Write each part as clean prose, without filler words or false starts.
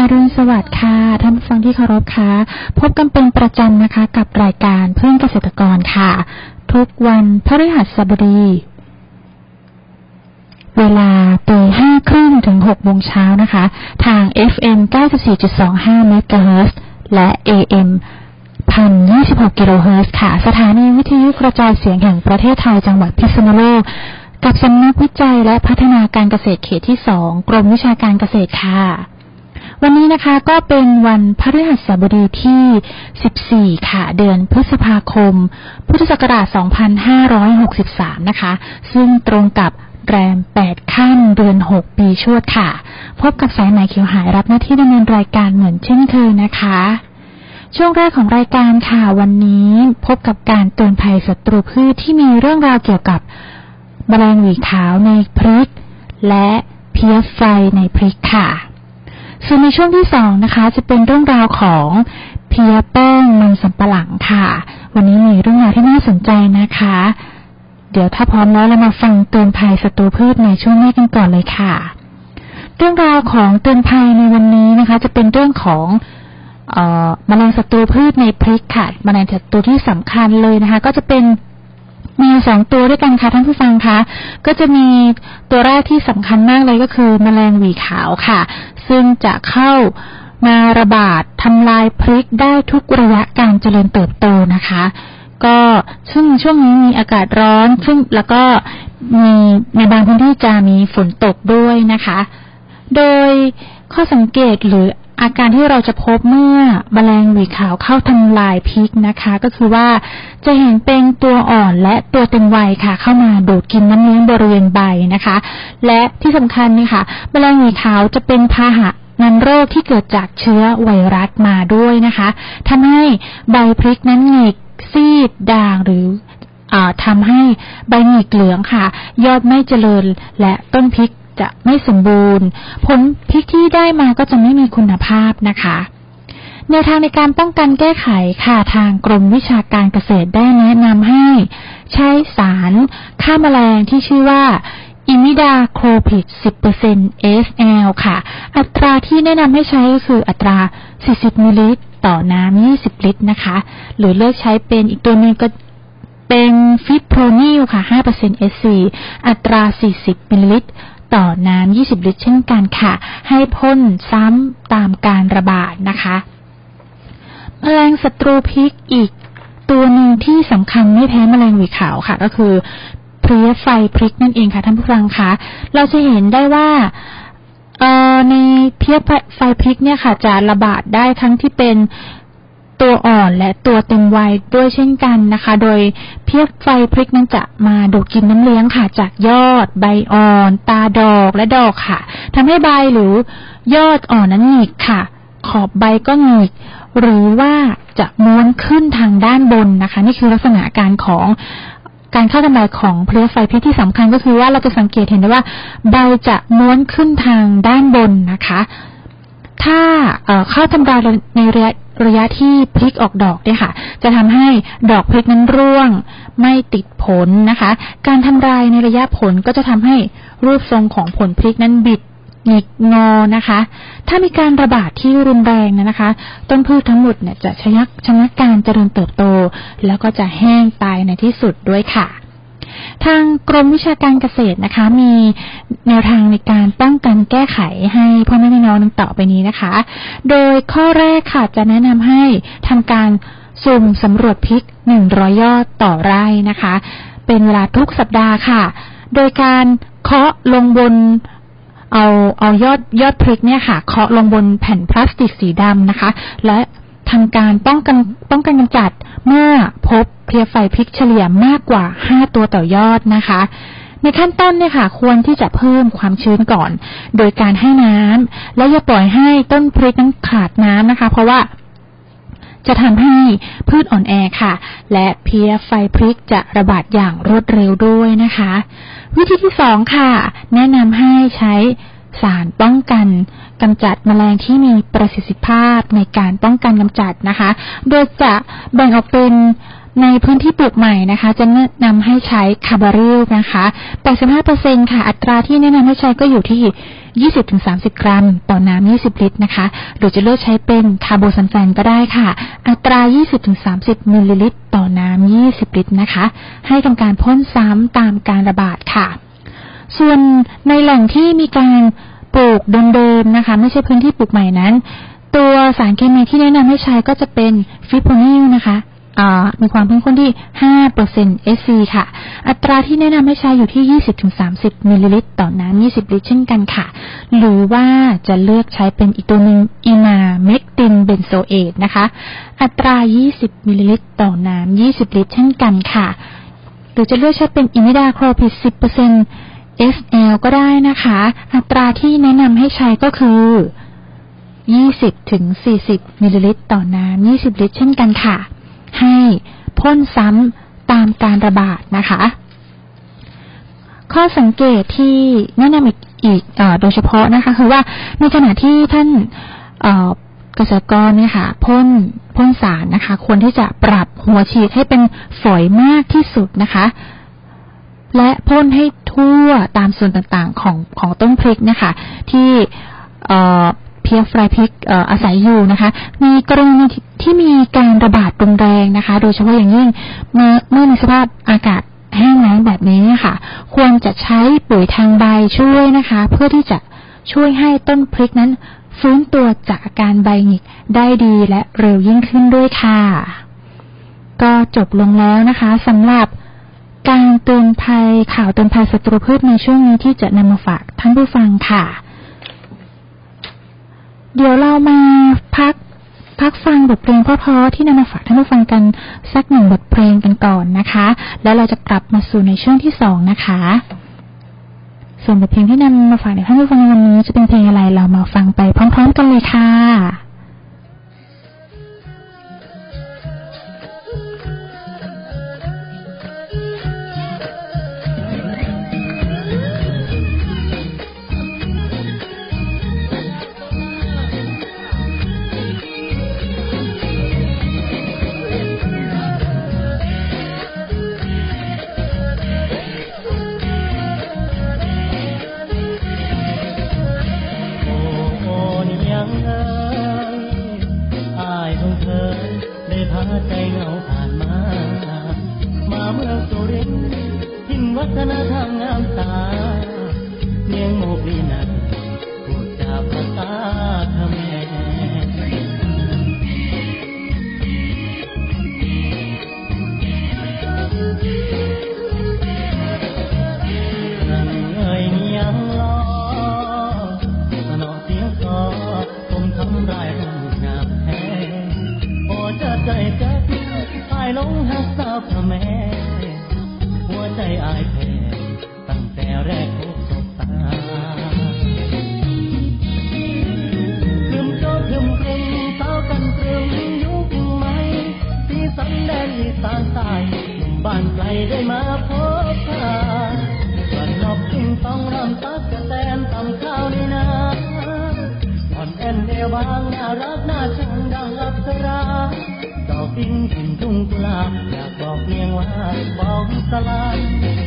รุณสวัสดิ์ค่ะท่านผู้ฟังที่เคารพค่ะพบกันเป็นประจำนะคะกับรายการเพื่อนเกษตรกรค่ะทุกวันพฤหัสบดีเวลา 5:30 ถึง 6 โมงเช้านะคะทาง FM 94.25 เมกะเฮิรตซ์และ AM 1,026 กิโลเฮิรตซ์ค่ะสถานีวิทยุกระจายเสียงแห่งประเทศไทยจังหวัดพิษณุโลกกับสำนักวิจัยและพัฒนาการเกษตรเขตที่ 2 กรมวิชาการเกษตรค่ะวันนี้นะคะก็เป็นวันพฤหัสบดีที่ 14 ค่ะเดือนพฤษภาคมพุทธศักราช 2563 นะคะซึ่งตรงกับแรม 8 ค่ำเดือน 6 ปีชวดค่ะพบกับสายไหมเขียวหายรับหน้าที่ดำเนินรายการเหมือนเช่นเคยนะคะช่วงแรกของรายการค่ะวันนี้พบกับการเตือนภัยศัตรูพืชที่มีเรื่องราวเกี่ยวกับแมลงหวีขาวในพริกและเพี้ยไฟในพริกค่ะส่วนในช่วงที่2นะคะจะเป็นเรื่องราวของเพี้ยแป้งมันสำปะหลังค่ะวันนี้มีเรื่องราวที่น่าสนใจนะคะเดี๋ยวถ้าพร้อมแล้วเรามาฟังเตือนภัยศัตรูพืชในช่วงนี้กันก่อนเลยค่ะเรื่องราวของเตือนภัยในวันนี้นะคะจะเป็นเรื่องของแมลงศัตรูพืชในพริกค่ะแมลงศัตรูที่สำคัญเลยนะคะก็จะเป็นมี2ตัวด้วยกันค่ะท่านผู้ฟังคะก็จะมีตัวแรกที่สำคัญมากเลยก็คือแมลงหวีขาวค่ะซึ่งจะเข้ามาระบาดทำลายพริกได้ทุกระยะการเจริญเติบโตนะคะก็ซึ่งช่วงนี้มีอากาศร้อนซึ่งแล้วก็มีในบางพื้นที่จะมีฝนตกด้วยนะคะโดยข้อสังเกตหรืออาการที่เราจะพบเมื่อแมลงหวีขาวเข้าทำลายพริกนะคะก็คือว่าจะเห็นเป็นตัวอ่อนและตัวเต็มวัยค่ะเข้ามาดูดกินน้ำเลี้ยงบริเวณใบนะคะและที่สำคัญนี่ค่ะแมลงหวีขาวจะเป็นพาหะนำโรคที่เกิดจากเชื้อไวรัสมาด้วยนะคะทำให้ใบพริกนั้นหงิกซีดด่างหรือทำให้ใบหงิกเหลืองค่ะยอดไม่เจริญและต้นพริกจะไม่สมบูรณ์ผลพริกที่ได้มาก็จะไม่มีคุณภาพนะคะแนวทางในการป้องกันแก้ไขค่ะทางกรมวิชาการเกษตรได้แนะนำให้ใช้สารฆ่าแมลงที่ชื่อว่าอิมิดาโคลพิด 10% SL ค่ะอัตราที่แนะนำให้ใช้ก็คืออัตรา40มิลลิลิตรต่อน้ำ20ลิตรนะคะหรือเลือกใช้เป็นอีกตัวนึงก็เป็นฟิโพรนิลค่ะ 5% SC อัตรา40มิลลิลิตรต่อน้ำ20ลิตรเช่นกันค่ะให้พ่นซ้ำตามการระบาดนะคะแมลงศัตรูพริกอีกตัวหนึ่งที่สำคัญไม่แพ้แมลงหวีขาวค่ะก็คือเพลี้ยไฟพริกนั่นเองค่ะท่านผู้ฟังคะเราจะเห็นได้ว่าในเพลี้ยไฟพริกเนี่ยค่ะจะระบาดได้ทั้งที่เป็นตัวอ่อนและตัวเต็มวัยด้วยเช่นกันนะคะโดยเพี้ยไฟพริกนั้นจะมาดูดกินน้ำเลี้ยงค่ะจากยอดใบอ่อนตาดอกและดอกค่ะทำให้ใบหรือยอดอ่อนนั้นหงิกค่ะขอบใบก็หงิกหรือว่าจะม้วนขึ้นทางด้านบนนะคะนี่คือลักษณะอาการของการเข้าทำลายของเพลี้ยไฟพริกที่สำคัญก็คือว่าเราจะสังเกตเห็นได้ว่าใบจะม้วนขึ้นทางด้านบนนะคะถ้าเข้าทำลายในระยะที่พริกออกดอกเนี่ยค่ะจะทำให้ดอกพริกนั้นร่วงไม่ติดผลนะคะการทำลายในระยะผลก็จะทำให้รูปทรงของผลพริกนั้นบิดหงิกงอนะคะถ้ามีการระบาดที่รุนแรงนะคะต้นพืชทั้งหมดเนี่ยจะชะงักการเจริญเติบโตแล้วก็จะแห้งตายในที่สุดด้วยค่ะทางกรมวิชาการเกษตรนะคะมีแนวทางในการป้องกันแก้ไขให้พ่อแม่พี่น้องดังต่อไปนี้นะคะโดยข้อแรกค่ะจะแนะนำให้ทำการสุ่มสำรวจพริก100ยอดต่อไร่นะคะเป็นเวลาทุกสัปดาห์ค่ะโดยการเคาะลงบนเอายอดพริกเนี่ยค่ะเคาะลงบนแผ่นพลาสติกสีดำนะคะและทำการป้องกันกำจัดเมื่อพบเพลี้ยไฟพริกเฉลี่ยมากกว่า5ตัวต่อยอดนะคะในขั้นต้นเนี่ยค่ะควรที่จะเพิ่มความชื้นก่อนโดยการให้น้ำและอย่าปล่อยให้ต้นพริกนั้นขาดน้ำนะคะเพราะว่าจะทำให้พืชอ่อนแอค่ะและเพลี้ยไฟพริกจะระบาดอย่างรวดเร็วด้วยนะคะวิธีที่2ค่ะแนะนำให้ใช้สารป้องกันกำจัดแมลงที่มีประสิทธิภาพในการป้องกันกำจัดนะคะโดยจะแบ่งออกเป็นในพื้นที่ปลูกใหม่นะคะจะแนะนำให้ใช้คาร์บาริลนะคะ 85% ค่ะอัตราที่แนะนำให้ใช้ก็อยู่ที่ 20-30 กรัมต่อน้ำ20 ลิตรนะคะหรือจะเลือกใช้เป็นคาร์โบซัลแฟนก็ได้ค่ะอัตรา 20-30 มิลลิลิตรต่อน้ำ20 ลิตรนะคะให้ทำการพ่นซ้ำตามการระบาดค่ะส่วนในแหล่งที่มีการปลูกเดิมๆนะคะไม่ใช่พื้นที่ปลูกใหม่นั้นตัวสารเคมีที่แนะนำให้ใช้ก็จะเป็นฟิโพนิลนะคะมีความเข้มข้นที่ 5% SC ค่ะอัตราที่แนะนำให้ใช้อยู่ที่ 20-30 มิลลิลิตรต่อน้ำ20 ลิตรเช่นกันค่ะหรือว่าจะเลือกใช้เป็นอีกตัวหนึ่งอิมาเมกตินเบนโซเอตนะคะอัตรา 20 มิลลิลิตรต่อน้ำ20 ลิตรเช่นกันค่ะหรือจะเลือกใช้เป็นอิมิดาโคลพิด 10% SL ก็ได้นะคะอัตราที่แนะนำให้ใช้ก็คือ 20-40 มิลลิลิตรต่อน้ำ20 ลิตรเช่นกันค่ะให้พ่นซ้ำตามการระบาดนะคะข้อสังเกตที่แนะนำอีกโดยเฉพาะนะคะคือว่าในขณะที่ท่านเกษตรกรเนี่ยค่ะพ่นสารนะคะควรที่จะปรับหัวฉีดให้เป็นฝอยมากที่สุดนะคะและพ่นให้ทั่วตามส่วนต่างๆของต้นพริกนะคะที่เพียฟลายพริกอาศัยอยู่นะคะมีกรณีที่มีการระบาดรุนแรงนะคะโดยเฉพาะอย่างยิ่งเมื่อในสภาพอากาศแห้งแล้งแบบนี้เนี่ยค่ะควรจะใช้ปุ๋ยทางใบช่วยนะคะเพื่อที่จะช่วยให้ต้นพริกนั้นฟื้นตัวจากอาการใบหงิกได้ดีและเร็วยิ่งขึ้นด้วยค่ะก็จบลงแล้วนะคะสำหรับการเตือนภัยข่าวเตือนภัยศัตรูพืชในช่วงนี้ที่จะนำมาฝากท่านผู้ฟังค่ะเดี๋ยวเรามาพักฟังบทเพลงเพราะๆที่นำมาฝากท่านผู้ฟังกันสักหนึ่งบทเพลงกันก่อนนะคะแล้วเราจะกลับมาสู่ในช่วงที่2นะคะส่วนบทเพลงที่นำมาฝากท่านผู้ฟังในวันนี้จะเป็นเพลงอะไรเรามาฟังไปพร้อมๆกันเลยค่ะใจเหงาผ่านมาเมืองสุรินทร์ทิ้งวัฒนธรรมงามตาเมียงโมกีนันพูดจาภาษาเขมรเอ่ยเนียงล้อสนอเสียงคอผมทำร้ายรูปงามแท้พอจะใจกันอายลงหักสาวพระแม่หัวใจอายแพ้ตั้งแต่แรกพบสบตาคืมโจคืมกึ่งสาวกันตรึมยุคใหม่สีสันแดนอีสานใต้หนุ่มบ้านไกลได้มาพบพาส่วนนอกจึงต้องรำตักกะแตนตำข้าวนี่นาอ่อนแอนเอวบางน่ารักน่าชังดังอัปสราดอกดินถิ่นทุ่งกุหลาบอยากบอกเพียงว่าบอกสลาย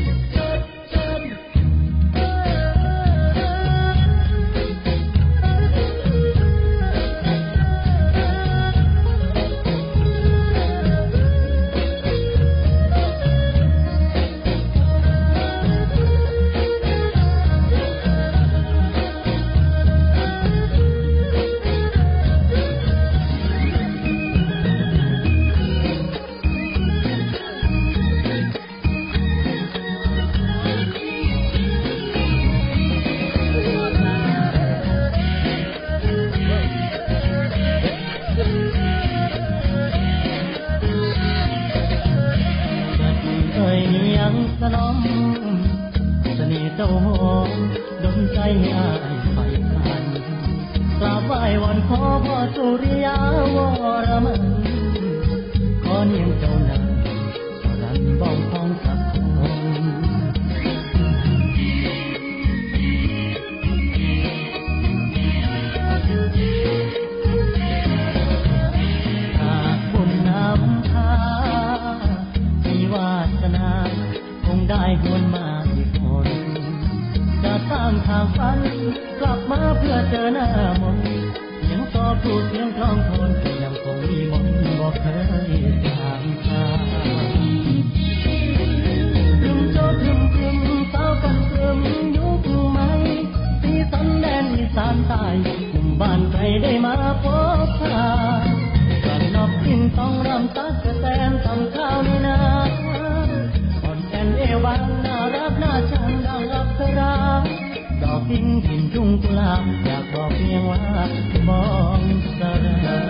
สนมเสน่ห์เจ้าหอมดลใจให้อายไฟพันกราบไหว้วอนขอพ่อสุริยาวรมันขอเนียงเจ้านั้นเท่านั้นบ้องของสักคนหากบุญนำพากลับมาเพื่อเจอหน้ามนเสียงต่อพูดเสียงคล้องทนยังคงมีมนบอกเคยจางคาถึงโจถึงกลุ่มสาวกันเติมยุคใหม่สีสันแดนอีสานใต้หนุ่มบ้านใครได้มาพบพากันนอกกินต้องรำตักกระแตนทำข้าวในนาอ่อนแอนเอวังน่ารักน่าชังดังอัปราดอกพิงกินทุ่งกุหลาบอยากบอกเพียงว่ามองสระ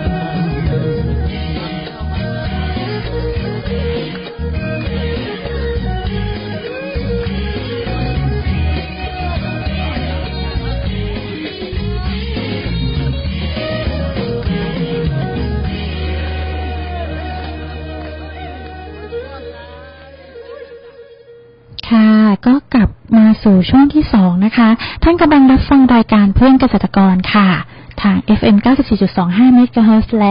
ค่ะก็กลับมาสู่ช่วงที่2นะคะท่านกำลังรับฟังรายการเพื่อนเกษตรกรค่ะทาง FM 94.25 MHz และ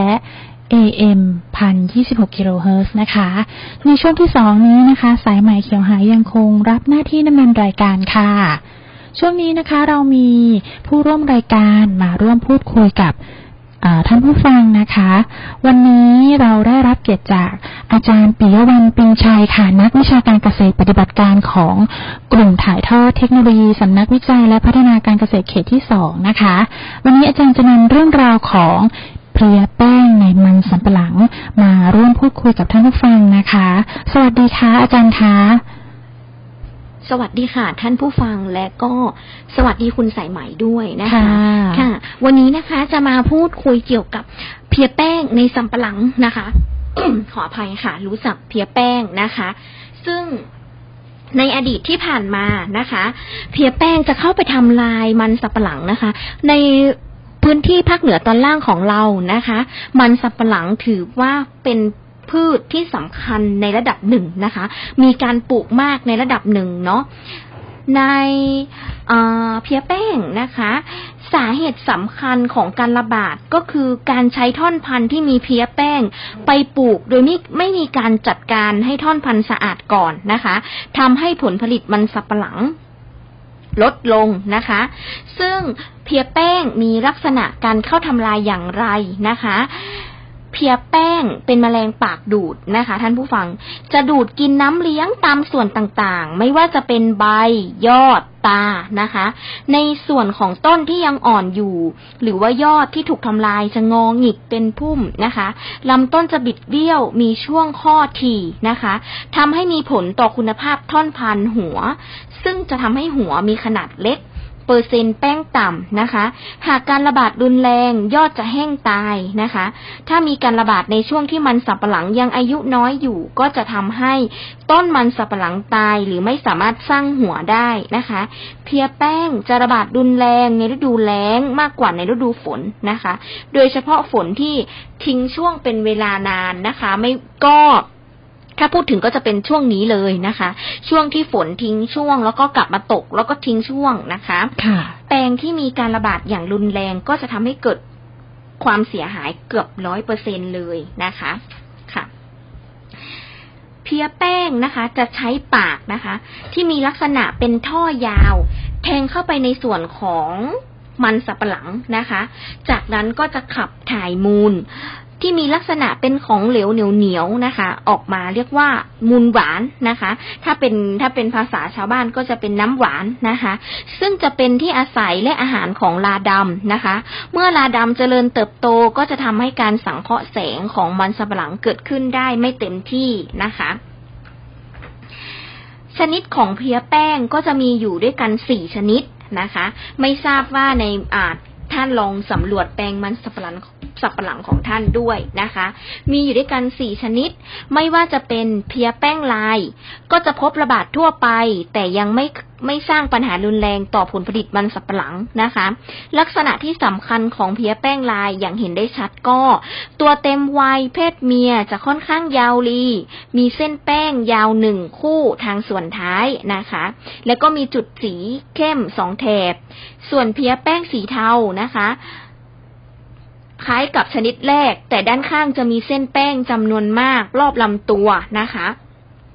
AM 1026 kHz นะคะในช่วงที่2นี้นะคะสายไหมเขียวหายยังคงรับหน้าที่ดำเนินรายการค่ะช่วงนี้นะคะเรามีผู้ร่วมรายการมาร่วมพูดคุยกับท่านผู้ฟังนะคะวันนี้เราได้รับเกียรติจากอาจารย์ปิยวรรณ ปิงชัยค่ะนักวิชาการเกษตรปฏิบัติการของกลุ่มถ่ายทอดเทคโนโลยีสำนักวิจัยและพัฒนาการเกษตรเขตที่2นะคะวันนี้อาจารย์จะนำเรื่องราวของเพลียแป้งในมันสำปะหลังมาร่วมพูดคุยกับท่านผู้ฟังนะคะสวัสดีค่ะอาจารย์คะสวัสดีค่ะท่านผู้ฟังและก็สวัสดีคุณสายไหมด้วยนะคะค่ะวันนี้นะคะจะมาพูดคุยเกี่ยวกับเพลียแป้งในสำปะหลังนะคะ ขออภัยค่ะรู้จักเพลียแป้งนะคะซึ่งในอดีตที่ผ่านมานะคะเพลียแป้งจะเข้าไปทำลายมันสำปะหลังนะคะในพื้นที่ภาคเหนือตอนล่างของเรานะคะมันสำปะหลังถือว่าเป็นพืชที่สำคัญในระดับหนึ่งนะคะมีการปลูกมากในระดับหนึ่งเนาะในเพลียแป้งนะคะสาเหตุสำคัญของการระบาดก็คือการใช้ท่อนพันธุ์ที่มีเพลียแป้งไปปลูกโดยไม่มีการจัดการให้ท่อนพันธุ์สะอาดก่อนนะคะทำให้ผลผลิตมันสำปะหลังลดลงนะคะซึ่งเพลียแป้งมีลักษณะการเข้าทำลายอย่างไรนะคะเพลียแป้งเป็นแมลงปากดูดนะคะท่านผู้ฟังจะดูดกินน้ำเลี้ยงตามส่วนต่างๆไม่ว่าจะเป็นใบยอดตานะคะในส่วนของต้นที่ยังอ่อนอยู่หรือว่ายอดที่ถูกทำลายจะงอหงิกเป็นพุ่มนะคะลำต้นจะบิดเบี้ยวมีช่วงข้อถี่นะคะทำให้มีผลต่อคุณภาพท่อนพันธุ์หัวซึ่งจะทำให้หัวมีขนาดเล็กเปอร์เซ็นต์แป้งต่ำนะคะหากการระบาดรุนแรงยอดจะแห้งตายนะคะถ้ามีการระบาดในช่วงที่มันสำปะหลังยังอายุน้อยอยู่ก็จะทำให้ต้นมันสำปะหลังตายหรือไม่สามารถสร้างหัวได้นะคะเพลียแป้งจะระบาดรุนแรงในฤดูแล้งมากกว่าในฤดูฝนนะคะโดยเฉพาะฝนที่ทิ้งช่วงเป็นเวลานานนะคะไม่ก็ถ้าพูดถึงก็จะเป็นช่วงนี้เลยนะคะช่วงที่ฝนทิ้งช่วงแล้วก็กลับมาตกแล้วก็ทิ้งช่วงนะคะแปลงที่มีการระบาดอย่างรุนแรงก็จะทำให้เกิดความเสียหายเกือบ 100% เลยนะคะค่ะเพลียแป้งนะคะจะใช้ปากนะคะที่มีลักษณะเป็นท่อยาวแทงเข้าไปในส่วนของมันสำปะหลังนะคะจากนั้นก็จะขับถ่ายมูลที่มีลักษณะเป็นของเหลวเหนียวๆนะคะออกมาเรียกว่ามูลหวานนะคะถ้าเป็นภาษาชาวบ้านก็จะเป็นน้ำหวานนะคะซึ่งจะเป็นที่อาศัยและอาหารของลาดำนะคะเมื่อลาดำเจริญเติบโตก็จะทำให้การสังเคราะห์แสงของมันสำปะหลังเกิดขึ้นได้ไม่เต็มที่นะคะชนิดของเพลียแป้งก็จะมีอยู่ด้วยกัน4ชนิดนะคะไม่ทราบว่าในท่านลองสำรวจแปลงมันสับปะหลังของท่านด้วยนะคะมีอยู่ด้วยกัน4ชนิดไม่ว่าจะเป็นเพลียแป้งลายก็จะพบระบาดทั่วไปแต่ยังไม่สร้างปัญหารุนแรงต่อผลผลิตมันสับปะหลังนะคะลักษณะที่สำคัญของเพลียแป้งลายอย่างเห็นได้ชัดก็ตัวเต็มวัยเพศเมียจะค่อนข้างยาวลีมีเส้นแป้งยาว1คู่ทางส่วนท้ายนะคะแล้วก็มีจุดสีเข้ม2แถบส่วนเพลียแป้งสีเทานะคะคล้ายกับชนิดแรกแต่ด้านข้างจะมีเส้นแป้งจำนวนมากรอบลำตัวนะคะ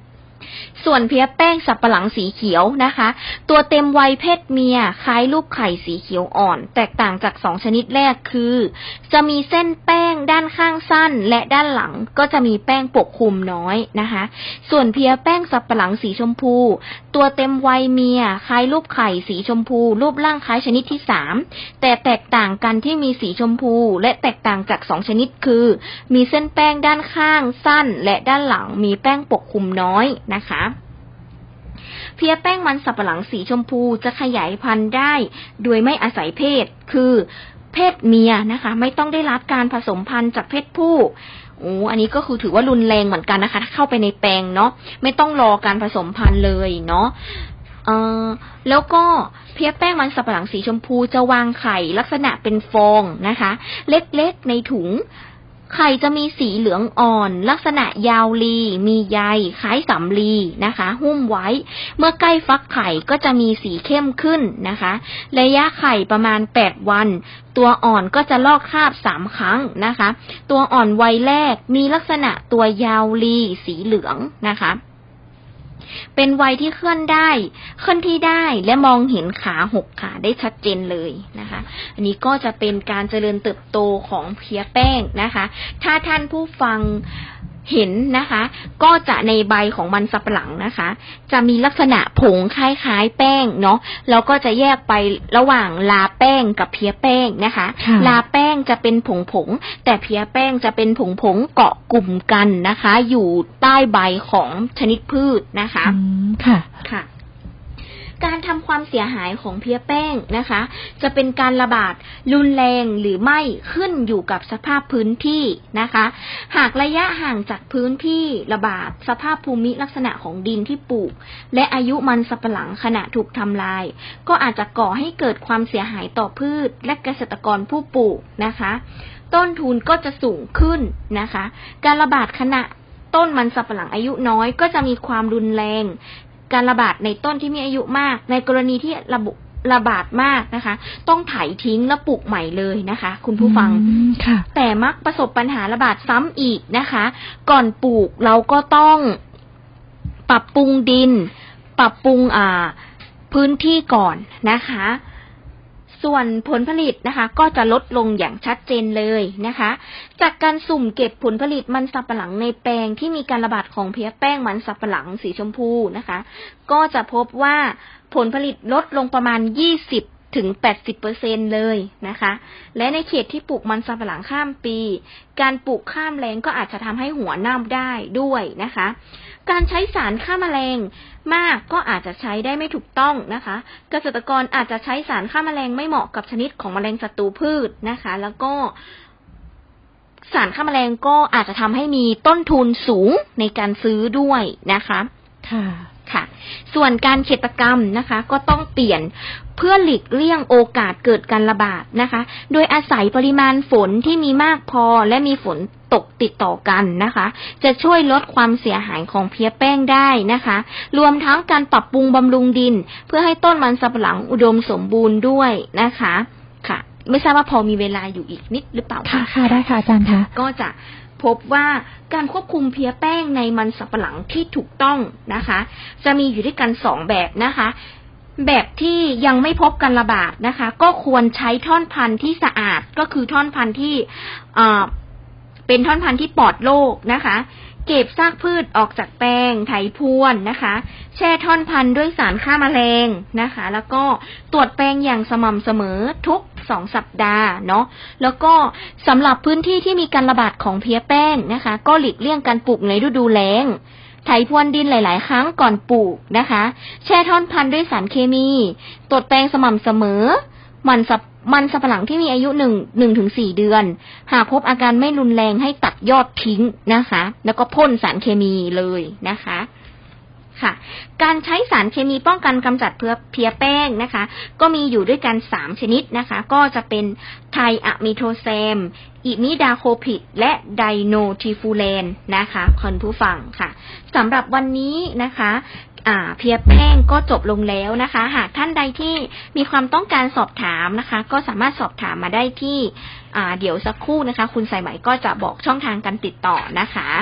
ส่วนเพี้ยแป้งสับปะหลังสีเขียวนะคะตัวเต็มวัยเพศเมียคล้ายรูปไข่สีเขียวอ่อนแตกต่างจาก2ชนิดแรกคือจะมีเส้นแป้งด้านข้างสั้นและด้านหลังก็จะมีแป้งปกคลุมน้อยนะคะส่วนเพี้ยแป้งสับปะหลังสีชมพูตัวเต็มวัยเมียคล้ายรูปไข่สีชมพูรูปร่างคล้ายชนิดที่3แต่แตกต่างกันที่มีสีชมพูและแตกต่างจาก2ชนิดคือมีเส้นแป้งด้านข้างสั้นและด้านหลังมีแป้งปกคลุมน้อยนะคะเพี้ยแป้งมันสับปะหลังสีชมพูจะขยายพันธุ์ได้โดยไม่อาศัยเพศคือเพศเมียนะคะไม่ต้องได้รับการผสมพันธุ์จากเพศผู้อันนี้ก็คือถือว่ารุนแรงเหมือนกันนะคะถ้าเข้าไปในแปลงเนาะไม่ต้องรอการผสมพันธุ์เลยเนาะแล้วก็เพี้ยแป้งมันสับปะหลังสีชมพูจะวางไข่ลักษณะเป็นฟองนะคะเล็กๆในถุงไข่จะมีสีเหลืองอ่อนลักษณะยาวรีมีใยคล้ายสำลีนะคะหุ้มไว้เมื่อใกล้ฟักไข่ก็จะมีสีเข้มขึ้นนะคะระยะไข่ประมาณ8วันตัวอ่อนก็จะลอกคราบ3ครั้งนะคะตัวอ่อนวัยแรกมีลักษณะตัวยาวรีสีเหลืองนะคะเป็นวัยที่เคลื่อนที่ได้และมองเห็นขา6ขาได้ชัดเจนเลยนะคะอันนี้ก็จะเป็นการเจริญเติบโตของเพี้ยแป้งนะคะถ้าท่านผู้ฟังเห็นนะคะก็จะในใบของมันสับปะหลังนะคะจะมีลักษณะผงคล้ายๆแป้งเนาะแล้วก็จะแยกไประหว่างลาแป้งกับเพี้ยแป้งนะคะลาแป้งจะเป็นผงแต่เพี้ยแป้งจะเป็นผงเกาะกลุ่มกันนะคะอยู่ใต้ใบของชนิดพืชนะคะค่ะการทำความเสียหายของเพี้ยแป้งนะคะจะเป็นการระบาดรุนแรงหรือไม่ขึ้นอยู่กับสภาพพื้นที่นะคะหากระยะห่างจากพื้นที่ระบาดสภาพภูมิลักษณะของดินที่ปลูกและอายุมันสับปะหลังขณะถูกทำลายก็อาจจะก่อให้เกิดความเสียหายต่อพืชและเกษตรกรผู้ปลูกนะคะต้นทุนก็จะสูงขึ้นนะคะการระบาดขณะต้นมันสับปะหลังอายุน้อยก็จะมีความรุนแรงการระบาดในต้นที่มีอายุมากในกรณีที่ระบาดมากนะคะต้องไถทิ้งแล้วปลูกใหม่เลยนะคะคุณผู้ฟังแต่มักประสบปัญหาระบาดซ้ำอีกนะคะก่อนปลูกเราก็ต้องปรับปรุงดินปรับปรุงพื้นที่ก่อนนะคะส่วนผลผลิตนะคะก็จะลดลงอย่างชัดเจนเลยนะคะจากการสุ่มเก็บผลผลิตมันสับปะหลังในแปลงที่มีการระบาดของเพี้ยแป้งมันสับปะหลังสีชมพูนะคะก็จะพบว่าผลผลิตลดลงประมาณ20 ถึง 80% เลยนะคะและในเขตที่ปลูกมันสับปะหลังข้ามปีการปลูกข้ามแล้งก็อาจจะทำให้หัวเน่าได้ด้วยนะคะการใช้สารฆ่าแมลงมากก็อาจจะใช้ได้ไม่ถูกต้องนะคะเกษตรกรอาจจะใช้สารฆ่าแมลงไม่เหมาะกับชนิดของแมลงศัตรูพืชนะคะแล้วก็สารฆ่าแมลงก็อาจจะทำให้มีต้นทุนสูงในการซื้อด้วยนะคะค่ะส่วนการเกษตรกรรมนะคะก็ต้องเปลี่ยนเพื่อหลีกเลี่ยงโอกาสเกิดการระบาดนะคะโดยอาศัยปริมาณฝนที่มีมากพอและมีฝนตกติดต่อกันนะคะจะช่วยลดความเสียหายของเพี้ยแป้งได้นะคะรวมทั้งการปรับปรุงบำรุงดินเพื่อให้ต้นมันสับปะหลังอุดมสมบูรณ์ด้วยนะคะค่ะไม่ทราบว่าพอมีเวลาอยู่อีกนิดหรือเปล่าค่ะได้ค่ะอาจารย์คะก็จะพบว่าการควบคุมเพี้ยแป้งในมันสับปะหลังที่ถูกต้องนะคะจะมีอยู่ด้วยกัน2แบบนะคะแบบที่ยังไม่พบการระบาดนะคะก็ควรใช้ท่อนพันธุ์ที่สะอาดก็คือท่อนพันธุ์ที่เป็นท่อนพันธุ์ที่ปลอดโรคนะคะเก็บซากพืชออกจากแปลงไถพรวนนะคะแช่ท่อนพันธุ์ด้วยสารฆ่าแมลงนะคะแล้วก็ตรวจแปลงอย่างสม่ำเสมอทุก2 สัปดาห์เนาะแล้วก็สำหรับพื้นที่ที่มีการระบาดของเพี้ยแป้งนะคะก็หลีกเลี่ยงการปลูกในฤดูแล้งไถพรวนดินหลายๆครั้งก่อนปลูกนะคะแช่ท่อนพันธุ์ด้วยสารเคมีตรวจแปลงสม่ำเสมอมันสับปะหลังที่มีอายุ1 ถึง 4 เดือนหากพบอาการไม่รุนแรงให้ตัดยอดทิ้งนะคะแล้วก็พ่นสารเคมีเลยนะคะค่ะการใช้สารเคมีป้องกันกำจัดเพี้ยแป้งนะคะก็มีอยู่ด้วยกัน3ชนิดนะคะก็จะเป็นไทอะมิโทแซมอิมิดาโคพิดและไดโนทริฟูแลนนะคะคุณผู้ฟังค่ะสำหรับวันนี้นะคะเพี้ยแป้งก็จบลงแล้วนะคะหากท่านใดที่มีความต้องการสอบถามนะคะก็สามารถสอบถามมาได้ที่เดี๋ยวสักครู่นะคะคุณสายไหมก็จะบอกช่องทางการติดต่อนะคะ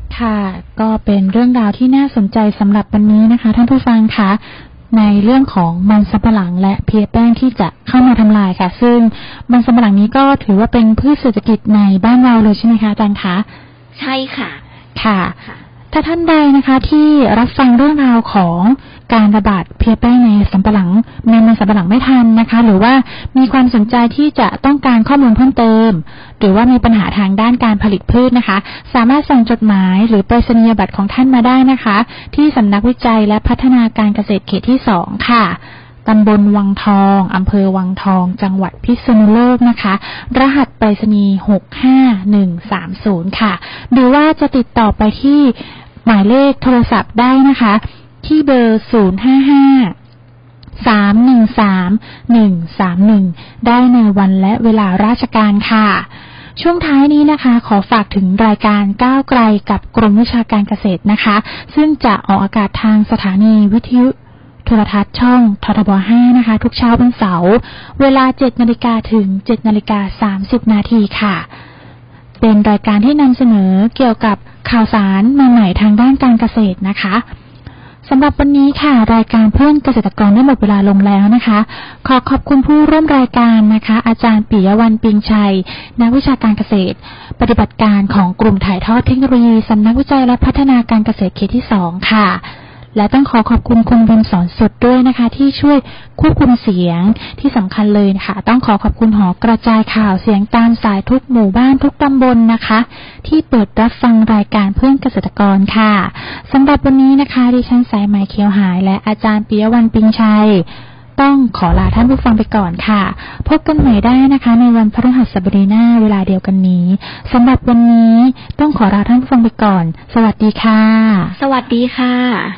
ค่ะก็เป็นเรื่องราวที่น่าสนใจสำหรับวันนี้นะคะท่านผู้ฟังคะในเรื่องของมันสำปะหลังและเพลี้ยแป้งที่จะเข้ามาทำลายค่ะซึ่งมันสำปะหลังนี้ก็ถือว่าเป็นพืชเศรษฐกิจในบ้านเราเลยใช่ไหมคะอาจารย์คะใช่ค่ะค่ะถ้าท่านใดนะคะที่รับฟังเรื่องราวของการระบาดเพลี้ยแป้งในสำปะหลังในมันสำปะหลังไม่ทันนะคะหรือว่ามีความสนใจที่จะต้องการข้อมูลเพิ่มเติมหรือว่ามีปัญหาทางด้านการผลิตพืชนะคะสามารถส่งจดหมายหรือไปรษณียบัตรของท่านมาได้นะคะที่สำนักวิจัยและพัฒนาการเกษตรเขตที่2ค่ะตำบลวังทองอำเภอวังทองจังหวัดพิษณุโลกนะคะรหัสไปรษณีย์65130ค่ะหรือว่าจะติดต่อไปที่หมายเลขโทรศัพท์ได้นะคะที่เบอร์055-313-131ได้ในวันและเวลาราชการค่ะช่วงท้ายนี้นะคะขอฝากถึงรายการก้าวไกลกับกรมวิชาการเกษตรนะคะซึ่งจะออกอากาศทางสถานีวิทยุโทรทัศน์ช่องททบ5นะคะทุกเช้าวันเสาร์เวลา 7:00 นถึง 7:30 นค่ะเป็นรายการที่นำเสนอเกี่ยวกับข่าวสารใหม่ๆทางด้านการเกษตรนะคะสำหรับวันนี้ค่ะรายการเพื่อนเกษตรกรได้หมดเวลาลงแล้วนะคะขอขอบคุณผู้ร่วมรายการนะคะอาจารย์ปิยะวรรณปิงชัยนักวิชาการเกษตรปฏิบัติการของกลุ่มถ่ายทอดเทคโนโลยีสำนักวิจัยและพัฒนาการเกษตรเขตที่2ค่ะและต้องขอบคุณคุณบุญสอนสดด้วยนะคะที่ช่วยควบคุมเสียงที่สำคัญเลยค่ะต้องขอบคุณหอกระจายข่าวเสียงตามสายทุกหมู่บ้านทุกตำบลนะคะที่เปิดรับฟังรายการเพื่อนเกษตรกรค่ะสำหรับวันนี้นะคะดิฉันสายไหมเขียวหายและอาจารย์ปิยะวรรณปิงชัยต้องขอลาท่านผู้ฟังไปก่อนค่ะพบกันใหม่ได้นะคะในวันพฤหัสบดีหน้าเวลาเดียวกันนี้สำหรับวันนี้ต้องขอลาท่านผู้ฟังไปก่อนสวัสดีค่ะสวัสดีค่ะ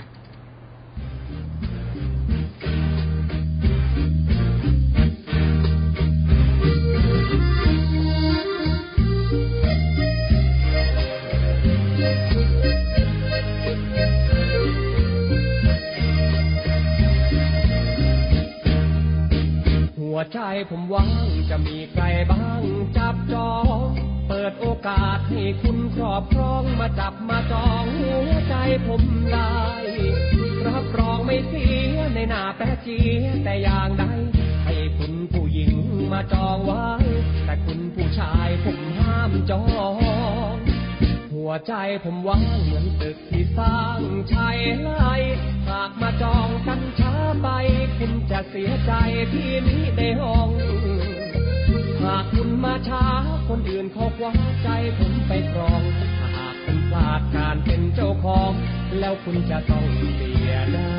หัวใจผมหวังจะมีใครบ้างจับจองเปิดโอกาสให้คุณครอบครองมาจับมาจองหัวใจผมได้รับรองไม่เสียในหน้าแป๊ะเจียแต่อย่างใดให้คุณผู้หญิงมาจองไว้แต่คุณผู้ชายผมห้ามจองหัวใจผมหวังเหมือนตึกที่สร้างชายไล่หากมาจองกันช้าไปคุณจะเสียใจที่นี้ในห้องหากคุณมาช้าคนอื่นเขาคว้าใจผมไปครองหากคุณพลาดการเป็นเจ้าของแล้วคุณจะต้องเสียได้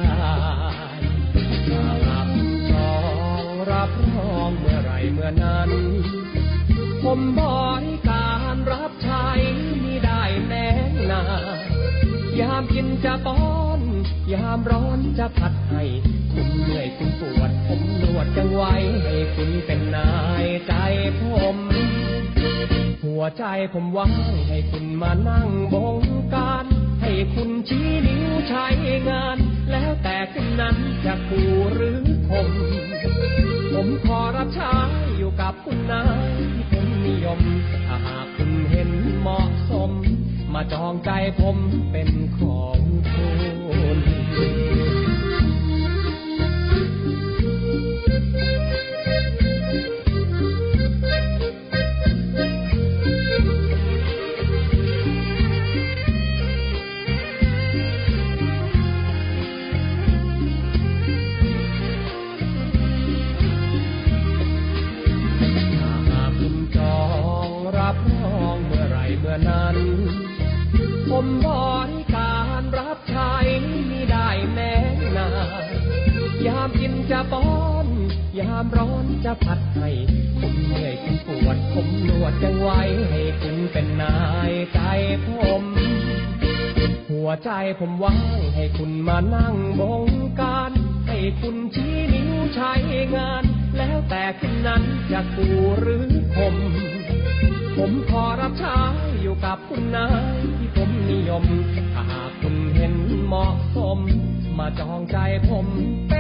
หากจองรับรองเมื่อไรเมื่อนั้นผมบริการรับใช้มิได้แน่นายามกินจะป้อนยามร้อนจะผัดให้คุณเหนื่อยคุณปวดผมนวดจังไว้ให้คุณเป็นนายใจผมหัวใจผมว่างให้คุณมานั่งบงการให้คุณชี้นิ้วใช้งานแล้วแต่คุณนั้นจะคู่หรือผมขอรับใช้อยู่กับคุณนายที่ผมนิยมถ้าหากคุณเห็นเหมาะสมมาจองใจผมเป็นของคุณนั้นผมบริการรับใช้มิได้แม้นายามกินจะป้อนยามร้อนจะผัดให้ผมเหนื่อยคุณปวดผมนวดจังไว้ให้คุณเป็นนายใจผมหัวใจผมว่างให้คุณมานั่งบงการให้คุณชี้นิ้วใช้งานแล้วแต่คุณนั้นจะคู่หรือผมขอรับใช้อยู่กับคุณนายที่ผมนิยมถ้าหากคุณเห็นเหมาะสมมาจองใจผมเป็น